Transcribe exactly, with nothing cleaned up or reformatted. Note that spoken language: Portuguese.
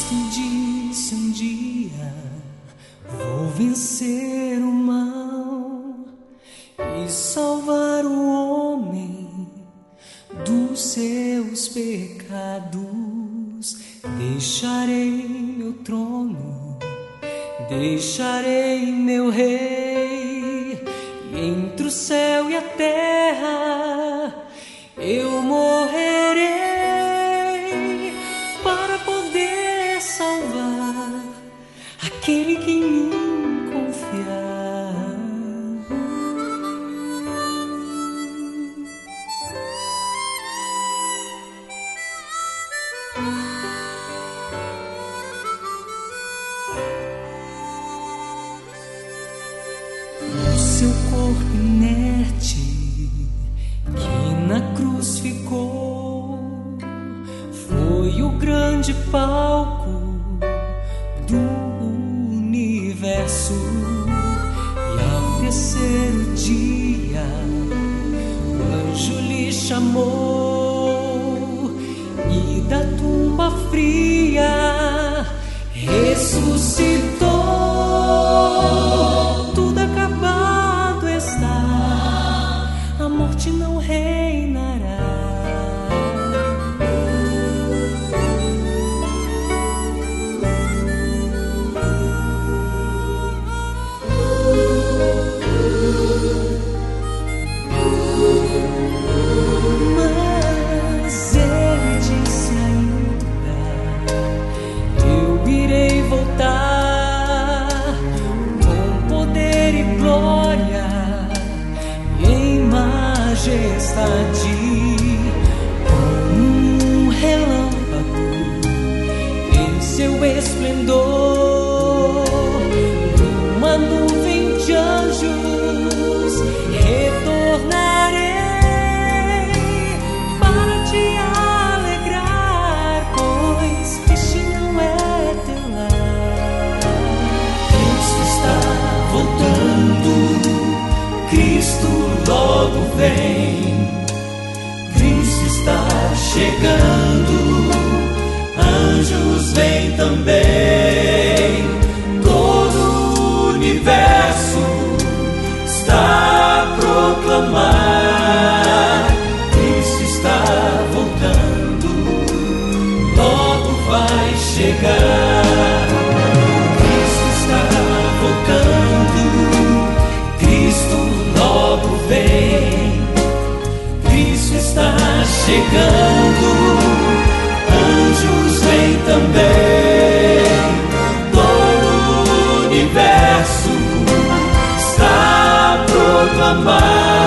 Cristo disse um dia: vou vencer o mal e salvar o homem dos seus pecados. Deixarei meu trono, deixarei meu rei, e entre o céu e a terra eu morrerei para poder salvar aquele que em mim confiar. O seu corpo inerte que na cruz ficou foi o grande palco do universo. E ao terceiro dia o anjo lhe chamou, e da tumba fria ressuscitou. Tudo acabado está, a morte não reinará. Mas ele disse ainda: eu irei voltar com poder e glória, em majestade, como um relâmpago em seu esplendor, numa nuvem de anjos retornarei para te alegrar, pois este não é teu lar. Cristo está voltando, Cristo logo vem, Cristo está chegando, anjos vêm também, todo o universo está a proclamar: Cristo está voltando, logo vai chegar. Cristo está voltando, Cristo logo vem, Cristo está chegando, anjos vêm também, todo o universo está a proclamar: